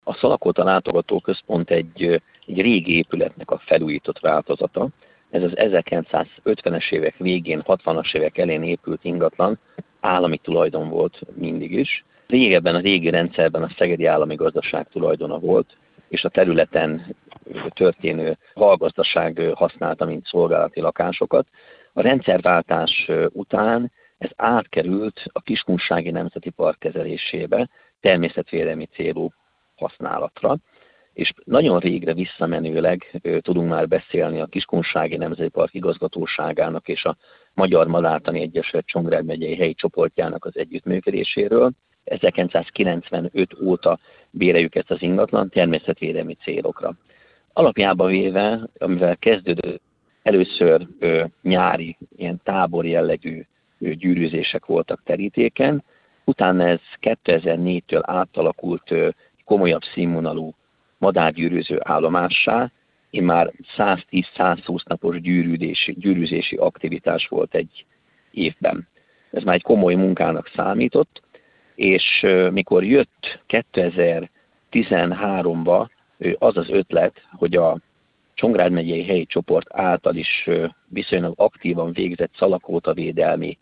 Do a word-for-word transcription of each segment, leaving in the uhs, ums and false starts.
A Szalakóta látogatóközpont egy, egy régi épületnek a felújított változata. Ez az ezerkilencszázötvenes évek végén, hatvanas évek elején épült ingatlan, állami tulajdon volt mindig is. Régebben a régi rendszerben a Szegedi Állami Gazdaság tulajdona volt, és a területen történő hallgazdaság használta, mint szolgálati lakásokat. A rendszerváltás után ez átkerült a Kiskunsági Nemzeti Park kezelésébe, természetvédelmi célú használatra, és nagyon régre visszamenőleg tudunk már beszélni a Kiskunsági Nemzeti Park igazgatóságának és a Magyar Madártani Egyesület Csongrád megyei helyi csoportjának az együttműködéséről. ezerkilencszázkilencvenöt óta béreljük ezt az ingatlan természetvédelmi célokra. Alapjában véve, amivel kezdődött, először ö, nyári, ilyen tábor jellegű ö, gyűrűzések voltak terítéken, utána ez kétezer-négytől átalakult ö, komolyabb színvonalú madárgyűrűző állomássá, én már száztíz-százhúsz napos gyűrűzési, gyűrűzési aktivitás volt egy évben. Ez már egy komoly munkának számított, és mikor jött kétezer-tizenháromba az az ötlet, hogy a Csongrád megyei helyi csoport által is viszonylag aktívan végzett szalakótavédelmi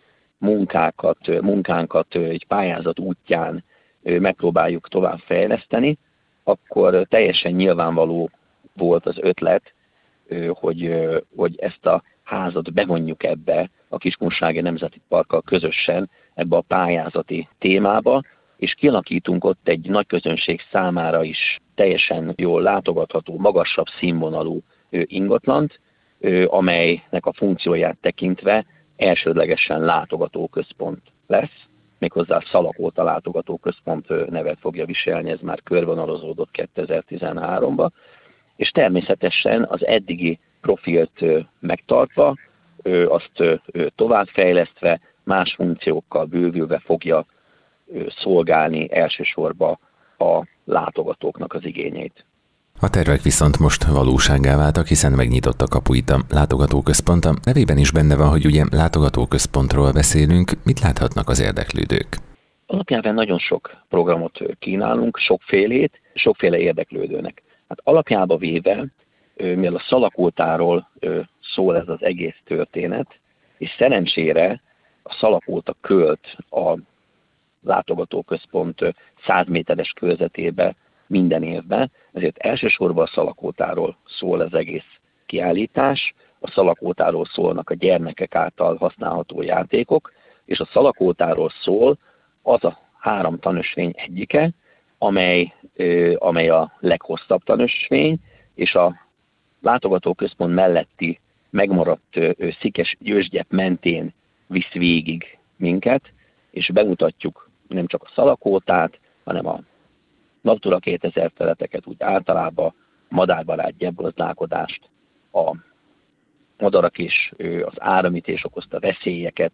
munkákat, munkánkat egy pályázat útján megpróbáljuk tovább fejleszteni, akkor teljesen nyilvánvaló volt az ötlet, hogy, hogy ezt a házat bevonjuk ebbe a Kiskunsági Nemzeti Parkkal közösen ebbe a pályázati témába, és kialakítunk ott egy nagy közönség számára is teljesen jól látogatható, magasabb színvonalú ingatlant, amelynek a funkcióját tekintve elsődlegesen látogatóközpont lesz, méghozzá a Szalakóta látogatóközpont nevet fogja viselni, ez már körvonalazódott kétezer-tizenháromba, és természetesen az eddigi profilt megtartva, azt továbbfejlesztve, más funkciókkal bővülve fogja szolgálni elsősorban a látogatóknak az igényeit. A tervek viszont most valósággá váltak, hiszen megnyitott a kapuit a látogatóközpont. A nevében is benne van, hogy ugye látogatóközpontról beszélünk. Mit láthatnak az érdeklődők? Alapjában nagyon sok programot kínálunk, sokfélét, sokféle érdeklődőnek. Hát alapjába véve, mivel a Szalakótáról szól ez az egész történet, és szerencsére a Szalakóta költ a látogatóközpont száz méteres körzetébe minden évben, ezért elsősorban a Szalakótáról szól az egész kiállítás, a Szalakótáról szólnak a gyermekek által használható játékok, és a Szalakótáról szól az a három tanösvény egyike, amely, amely a leghosszabb tanösvény, és a látogatóközpont melletti megmaradt Szikes Győzgyep mentén visz végig minket, és bemutatjuk nem csak a Szalakótát, hanem a Natura kétezer területeket, úgy általában madárbarát gyepgazdálkodást, a madarak és az áramütés okozta veszélyeket,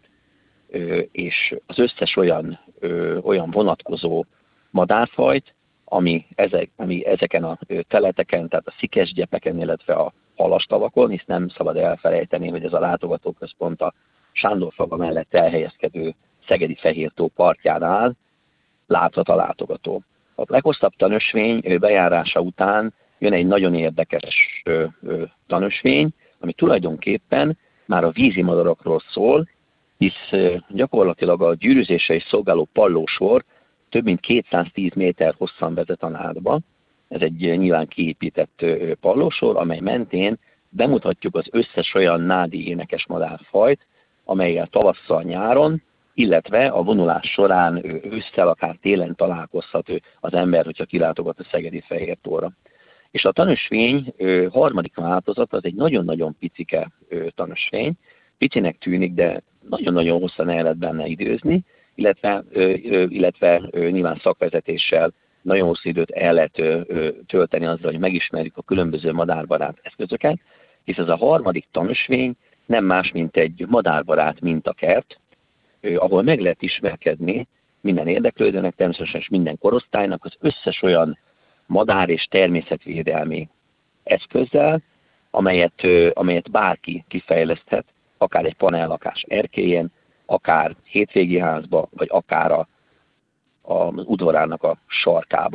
és az összes olyan, olyan vonatkozó madárfajt, ami, ezek, ami ezeken a területeken, tehát a szikesgyepeken, illetve a halastavakon, hisz nem szabad elfelejteni, hogy ez a látogatóközpont a Sándorfaga mellett elhelyezkedő Szegedi Fehértó partján áll, láthat a látogató. A leghosszabb tanösvény bejárása után jön egy nagyon érdekes tanösvény, ami tulajdonképpen már a vízimadarakról szól, hisz gyakorlatilag a gyűrűzésre is szolgáló pallósor több mint kétszáztíz méter hosszan vezet a nádba. Ez egy nyilván kiépített pallósor, amely mentén bemutatjuk az összes olyan nádi énekes madárfajt, amellyel tavasszal, nyáron, illetve a vonulás során ősszel, akár télen találkozhat az ember, hogyha kilátogat a Szegedi Fehértóra. És a tanösvény harmadik változat az egy nagyon-nagyon picike tanösvény, picinek tűnik, de nagyon-nagyon hosszan el lehet benne időzni, illetve, illetve nyilván szakvezetéssel nagyon hosszú időt el lehet tölteni azzal, hogy megismerjük a különböző madárbarát eszközöket, hisz ez a harmadik tanösvény nem más, mint egy madárbarát mintakert, ahol meg lehet ismerkedni minden érdeklődőnek, természetesen minden korosztálynak az összes olyan madár- és természetvédelmi eszközzel, amelyet, amelyet bárki kifejleszthet, akár egy panellakás erkélyen, akár hétvégi házba, vagy akár a, a, az udvarának a sarkába.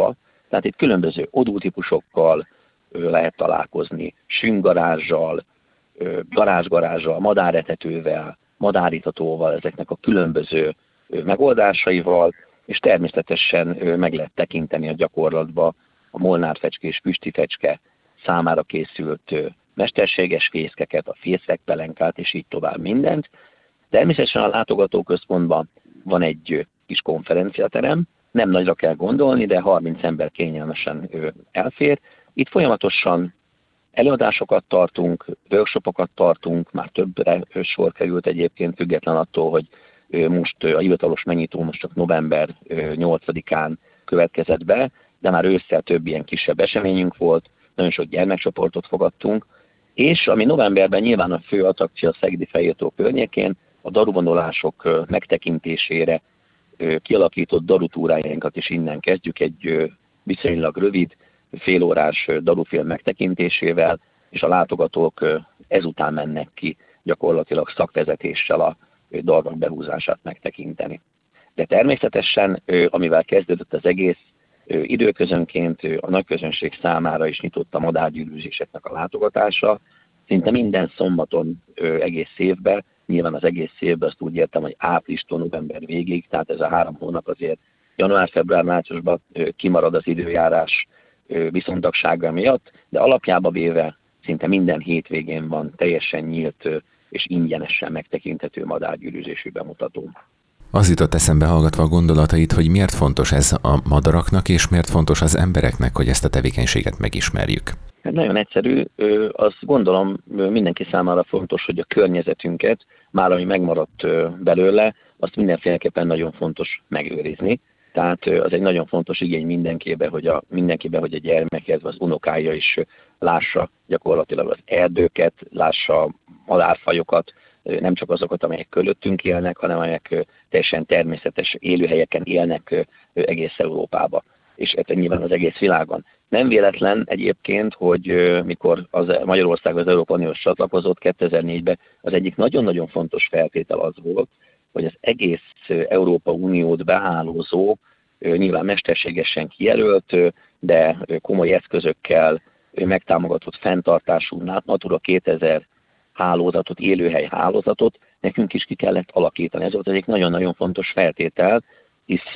Tehát itt különböző odútípusokkal lehet találkozni, sünggarázsal, garázsgarázsal, madáretetővel, madáritatóval, ezeknek a különböző megoldásaival, és természetesen meg lehet tekinteni a gyakorlatba a molnárfecske és füstifecske számára készült mesterséges fészkeket, a fészekpelenkát, és így tovább mindent. Természetesen a látogatóközpontban van egy kis konferenciaterem, nem nagyra kell gondolni, de harminc ember kényelmesen elfér. Itt folyamatosan előadásokat tartunk, workshopokat tartunk, már többre sor került egyébként, független attól, hogy most a hivatalos megnyitó most csak november nyolcadikán következett be, de már ősszel több ilyen kisebb eseményünk volt, nagyon sok gyermekcsoportot fogadtunk, és ami novemberben nyilván a fő attrakció a Szegedi Fehértó környékén, a daruvonulások megtekintésére kialakított darutúrájainkat is innen kezdjük, egy viszonylag rövid, félórás darufilm megtekintésével, és a látogatók ezután mennek ki gyakorlatilag szakvezetéssel a darvak behúzását megtekinteni. De természetesen, amivel kezdődött az egész, időközönként a nagyközönség számára is nyitott a madárgyűrűzéseknek a látogatása. Szinte minden szombaton egész évben, nyilván az egész évben azt úgy értem, hogy áprilistól november végig, tehát ez a három hónap azért január-február-márciusban kimarad az időjárás viszontagsága miatt, de alapjába véve szinte minden hétvégén van teljesen nyílt és ingyenesen megtekinthető madárgyűrűzésű bemutató. Az jutott eszembe hallgatva a gondolatait, hogy miért fontos ez a madaraknak, és miért fontos az embereknek, hogy ezt a tevékenységet megismerjük. Hát nagyon egyszerű, azt gondolom mindenki számára fontos, hogy a környezetünket, már ami megmaradt belőle, azt mindenféleképpen nagyon fontos megőrizni. Tehát az egy nagyon fontos igény mindenkibe, hogy a, mindenkibe, hogy a gyermeke, az unokája is lássa gyakorlatilag az erdőket, lássa a madárfajokat, nem csak azokat, amelyek körülöttünk élnek, hanem amelyek teljesen természetes élőhelyeken élnek egész Európába, és nyilván az egész világon. Nem véletlen egyébként, hogy mikor az Magyarország az Európai Unióhoz csatlakozott kétezer-négyben, az egyik nagyon-nagyon fontos feltétel az volt, hogy az egész Európai Uniót behálózó, nyilván mesterségesen kijelölt, de komoly eszközökkel megtámogatott fenntartású Natura kétezer hálózatot, élőhely hálózatot nekünk is ki kellett alakítani. Ez volt egyik nagyon-nagyon fontos feltétel, hisz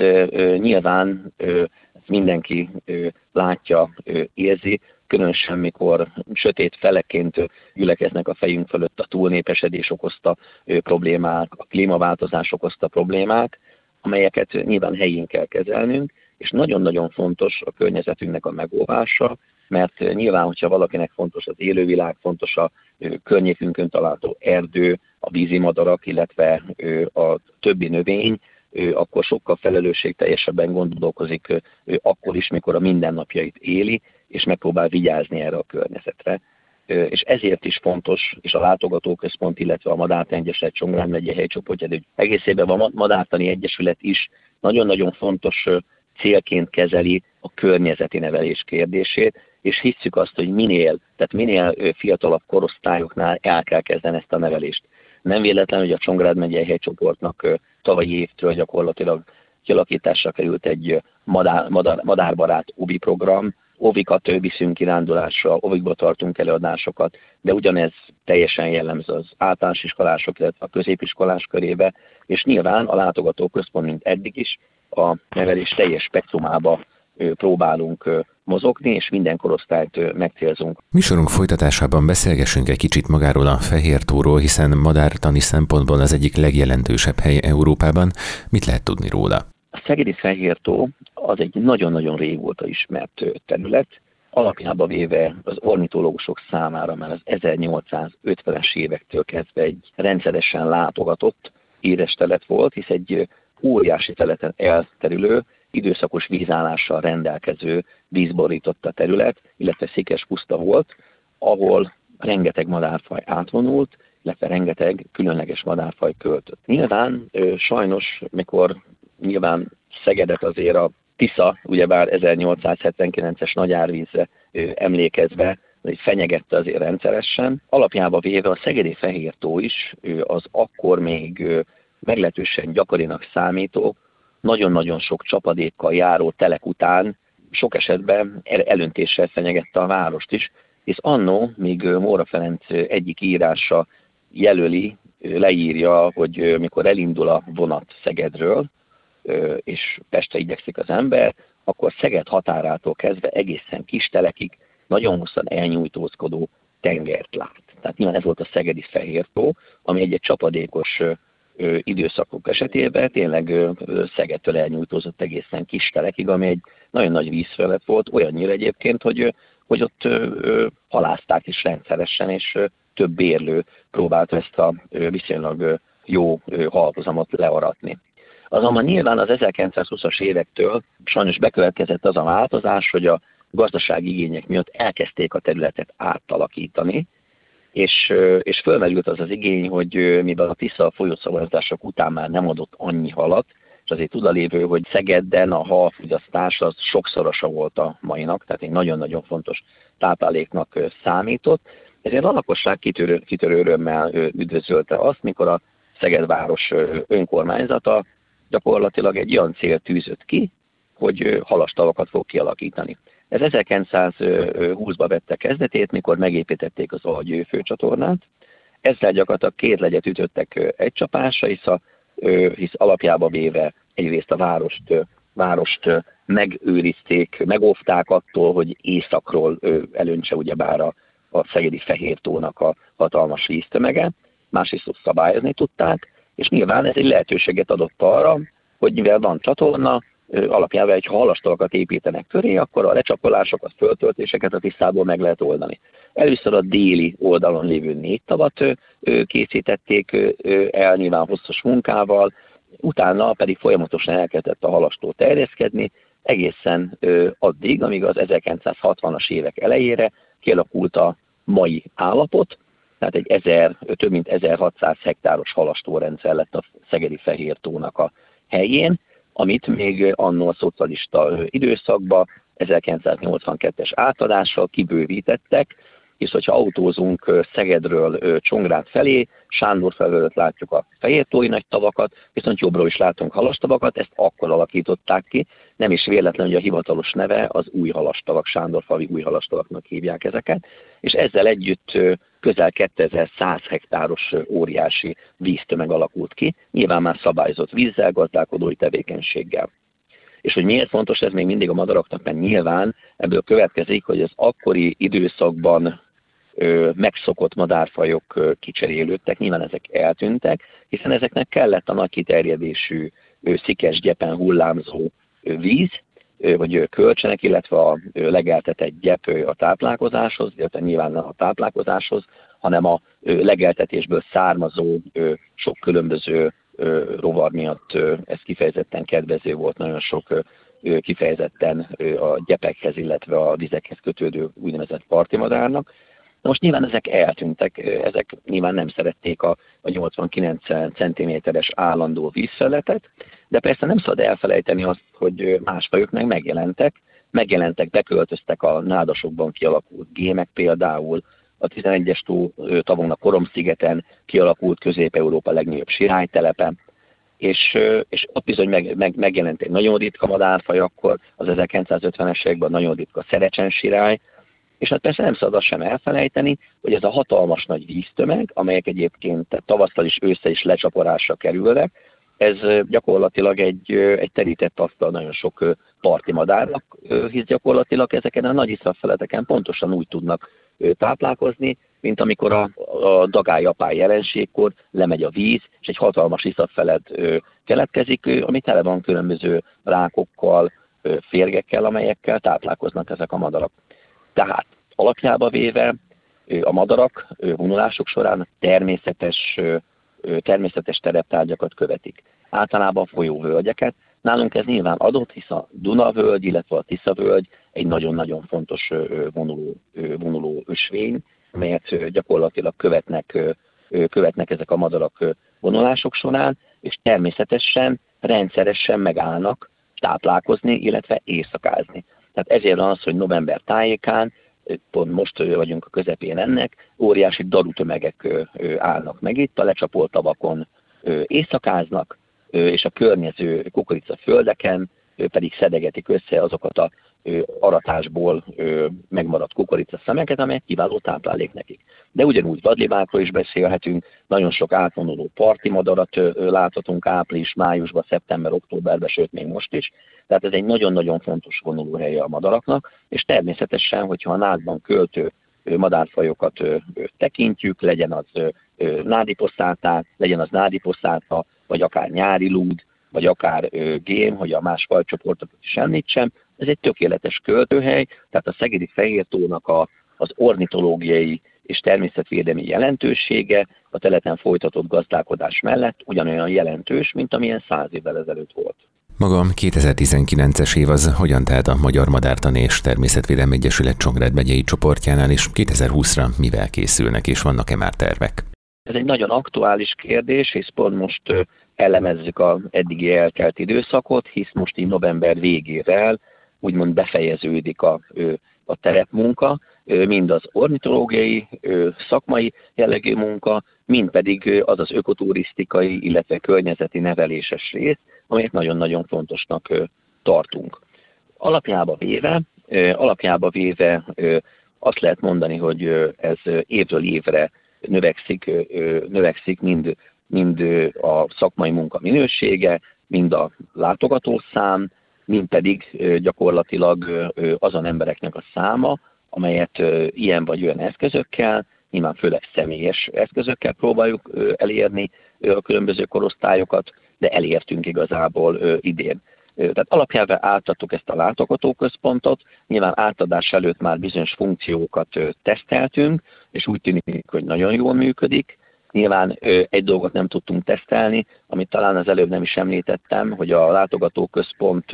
nyilván mindenki látja, érzi, különösen mikor sötét feleként gyülekeznek a fejünk fölött a túlnépesedés okozta problémák, a klímaváltozás okozta problémák, amelyeket nyilván helyén kell kezelnünk, és nagyon-nagyon fontos a környezetünknek a megóvása, mert nyilván, hogyha valakinek fontos az élővilág, fontos a környékünkön található erdő, a vízimadarak, illetve a többi növény, akkor sokkal felelősségteljesebben gondolkozik akkor is, mikor a mindennapjait éli, és megpróbál vigyázni erre a környezetre. És ezért is fontos, és a látogatóközpont, illetve a Madártani Egyesület Csongrád megyei helycsoportja, hogy egészében a Madártani Egyesület is nagyon-nagyon fontos célként kezeli a környezeti nevelés kérdését, és hisszük azt, hogy minél, tehát minél fiatalabb korosztályoknál el kell kezdeni ezt a nevelést. Nem véletlen, hogy a Csongrád megyei helycsoportnak tavalyi évtől gyakorlatilag kialakításra került egy madár, madár, madárbarát óvi program. Óvikat viszünk kirándulásra, óvikba tartunk előadásokat, de ugyanez teljesen jellemző az általános iskolások, illetve a középiskolás körébe, és nyilván a látogatóközpont, mint eddig is, a nevelés teljes spektrumába próbálunk mozogni, és minden korosztályt megcélzunk. Műsorunk folytatásában beszélgessünk egy kicsit magáról a Fehértóról, hiszen madártani szempontból az egyik legjelentősebb hely Európában. Mit lehet tudni róla? A Szegedi Fehértó az egy nagyon-nagyon régóta ismert terület. Alapjába véve az ornitológusok számára már az ezernyolcszázötvenes évektől kezdve egy rendszeresen látogatott édes telet volt, hisz egy óriási területen elterülő, időszakos vízállással rendelkező vízborította terület, illetve székes puszta volt, ahol rengeteg madárfaj átvonult, illetve rengeteg különleges madárfaj költött. Nyilván sajnos, mikor nyilván Szegedet azért a Tisza, ugyebár ezernyolcszázhetvenkilences nagyárvízre emlékezve, hogy fenyegette azért rendszeresen. Alapjába véve a Szegedi Fehértó is az akkor még meglehetősen gyakorinak számító, nagyon-nagyon sok csapadékkal járó telek után sok esetben elöntéssel fenyegette a várost is, hisz annó, míg Móra Ferenc egyik írása jelöli, leírja, hogy mikor elindul a vonat Szegedről, és Pestre igyekszik az ember, akkor Szeged határától kezdve egészen Kistelekig nagyon hosszan elnyújtózkodó tengert lát. Tehát nyilván ez volt a szegedi Fehértó, ami egy-egy csapadékos időszakok esetében tényleg Szegedtől elnyújtózott egészen Kistelekig, ami egy nagyon nagy vízfelület volt, olyannyira egyébként, hogy, hogy ott halázták is rendszeresen, és több bérlő próbált ezt a viszonylag jó halhozamot learatni. Azonban nyilván az ezerkilencszázhúszas évektől sajnos bekövetkezett az a változás, hogy a gazdasági igények miatt elkezdték a területet átalakítani, és, és fölmerült az az igény, hogy mivel a Tisza folyószabályozások után már nem adott annyi halat, és azért tudalévő, hogy Szegeden a halfogyasztás az sokszorosa volt a mainak, tehát egy nagyon-nagyon fontos tápláléknak számított, ezért a lakosság kitörő, kitörő örömmel üdvözölte azt, mikor a Szegedváros önkormányzata gyakorlatilag egy olyan célt tűzött ki, hogy halastavakat fog kialakítani. Ez ezerkilencszázhúszban vette kezdetét, mikor megépítették az Algyő főcsatornát. Ezzel gyakorlatilag két legyet ütöttek egy csapásra, hisz, a, hisz alapjába véve egyrészt a várost, várost megőrizték, megóvták attól, hogy északról elöntse ugyebár a, a szegedi Fehértónak a hatalmas víztömege, másrészt szabályozni tudták, és nyilván ez egy lehetőséget adott arra, hogy mivel van csatorna, alapjában egy halastalakat építenek köré, akkor a lecsapolásokat, föltöltéseket a Tiszából meg lehet oldani. Először a déli oldalon lévő négy tavat készítették el nyilván hosszas munkával, utána pedig folyamatosan elkezdett a halastó terjeszkedni, egészen addig, amíg az ezerkilencszázhatvanas évek elejére kialakult a mai állapot, tehát egy ezer, több mint ezerhatszáz hektáros halastórendszer lett a szegedi Fehértónak a helyén, amit még annó a szocialista időszakban ezerkilencszáznyolcvankettes átadással kibővítettek, és hogyha autózunk Szegedről Csongrád felé, Sándor felől látjuk a fehértói nagy tavakat, viszont jobbról is látunk halastavakat, ezt akkor alakították ki, nem is véletlen, hogy a hivatalos neve az új halastavak, Sándorfalvi új halastavaknak hívják ezeket, és ezzel együtt közel kétezer-száz hektáros óriási víztömeg alakult ki, nyilván már szabályozott vízzel, gazdálkodói tevékenységgel. És hogy miért fontos ez még mindig a madaraknak, mert nyilván ebből következik, hogy az akkori időszakban ö, megszokott madárfajok ö, kicserélődtek, nyilván ezek eltűntek, hiszen ezeknek kellett a nagy kiterjedésű, ö, szikes gyepen hullámzó ö, víz, ö, vagy ö, kölcsenek, illetve a ö, legeltetett gyep ö, a táplálkozáshoz, illetve nyilván nem a táplálkozáshoz, hanem a ö, legeltetésből származó ö, sok különböző rovar miatt ez kifejezetten kedvező volt, nagyon sok kifejezetten a gyepekhez, illetve a vizekhez kötődő úgynevezett partimadárnak. Na most nyilván ezek eltűntek, ezek nyilván nem szerették a, a nyolcvankilenc centiméteres állandó vízfelületet, de persze nem szabad elfelejteni azt, hogy más fajok meg megjelentek, megjelentek, beköltöztek a nádasokban kialakult gémek például, a tizenegyes tó tavon a Koromszigeten kialakult Közép-Európa legnagyobb sirálytelepe, és, és ott bizony meg, meg, megjelent egy nagyon ritka madárfaj, akkor az ezerkilencszázötvenes években nagyon ritka szerecsensirály, és hát persze nem szabad azt sem elfelejteni, hogy ez a hatalmas nagy víztömeg, amelyek egyébként tavasszal is, ősszel is lecsaporásra kerülnek, ez gyakorlatilag egy, egy terített asztal nagyon sok parti madárnak, hisz gyakorlatilag ezeken a nagy iszapfeleteken pontosan úgy tudnak táplálkozni, mint amikor a, a dagály-apály jelenségkor lemegy a víz, és egy hatalmas iszapfelet keletkezik, ami tele van különböző rákokkal, férgekkel, amelyekkel táplálkoznak ezek a madarak. Tehát alapjába véve a madarak vonulások során természetes, természetes tereptárgyakat követik. Általában folyóvölgyeket. Nálunk ez nyilván adott, hisz a Dunavölgy, illetve a Tiszavölgy egy nagyon-nagyon fontos vonuló, vonuló ösvény, amelyet gyakorlatilag követnek, követnek ezek a madarak vonulások során, és természetesen rendszeresen megállnak táplálkozni, illetve éjszakázni. Tehát ezért van az, hogy november tájékán, pont most vagyunk a közepén ennek, óriási darutömegek állnak meg itt, a lecsapolt tavakon éjszakáznak, és a környező kukoricaföldeken pedig szedegetik össze azokat a aratásból megmaradt kukoricaszemeket, amelyek kiváló táplálék nekik. De ugyanúgy vadlibákról is beszélhetünk, nagyon sok átvonuló parti madarat láthatunk április, májusban, szeptember, októberben, sőt még most is. Tehát ez egy nagyon-nagyon fontos vonulóhelye a madaraknak, és természetesen, hogyha a nádban költő madárfajokat tekintjük, legyen az nádiposzáták, legyen az nádiposzáta, vagy akár nyári lúd, vagy akár gém, hogy a más fajcsoportokat is említsem, ez egy tökéletes költőhely, tehát a Szegedi Fehértónak a, az ornitológiai és természetvédelmi jelentősége a területen folytatott gazdálkodás mellett ugyanolyan jelentős, mint amilyen száz évvel ezelőtt volt. Maga a kétezer-tizenkilences év az hogyan telt a Magyar Madártani és Természetvédelmi Egyesület Csongrád megyei csoportjánál, és kétezer-húszra mivel készülnek, és vannak-e már tervek? Ez egy nagyon aktuális kérdés, és pont most elemezzük az eddigi eltelt időszakot, hisz most így november végével úgymond befejeződik a, a terepmunka, mind az ornitológiai, szakmai jellegű munka, mind pedig az az ökoturisztikai, illetve környezeti neveléses rész, amelyet nagyon-nagyon fontosnak tartunk. Alapjába véve, alapjába véve azt lehet mondani, hogy ez évről évre növekszik, növekszik mind, mind a szakmai munka minősége, mind a látogatószám, mind pedig gyakorlatilag azon embereknek a száma, amelyet ilyen vagy olyan eszközökkel, nyilván főleg személyes eszközökkel próbáljuk elérni a különböző korosztályokat, de elértünk igazából idén. Tehát alapjában átadtuk ezt a látogatóközpontot, nyilván átadás előtt már bizonyos funkciókat teszteltünk, és úgy tűnik, hogy nagyon jól működik. Nyilván egy dolgot nem tudtunk tesztelni, amit talán az előbb nem is említettem, hogy a látogatóközpont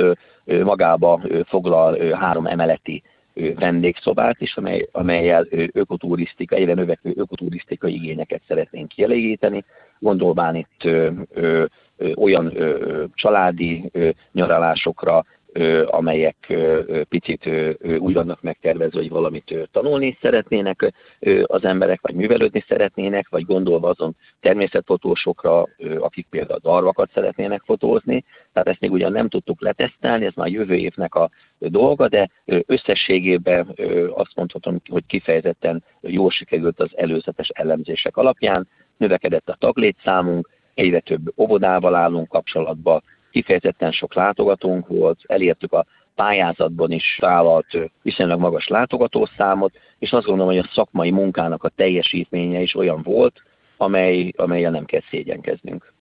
magába foglal három emeleti vendégszobát is, amely, amelyel ökoturisztika, egyre növekvő ökoturisztikai igényeket szeretnénk kielégíteni. Gondolván itt ö, ö, ö, olyan ö, családi ö, nyaralásokra, ö, amelyek ö, picit ö, úgy vannak megtervezve, hogy valamit ö, tanulni szeretnének ö, az emberek, vagy művelődni szeretnének, vagy gondolva azon természetfotósokra, ö, akik például darvakat szeretnének fotózni. Tehát ezt még ugyan nem tudtuk letesztelni, ez már jövő évnek a dolga, de összességében azt mondhatom, hogy kifejezetten jól sikerült az előzetes elemzések alapján. Növekedett a taglétszámunk, egyre több óvodával állunk kapcsolatba, kifejezetten sok látogatónk volt, elértük a pályázatban is vállalt viszonylag magas látogatószámot, és azt gondolom, hogy a szakmai munkának a teljesítménye is olyan volt, amely, amellyel nem kell szégyenkeznünk.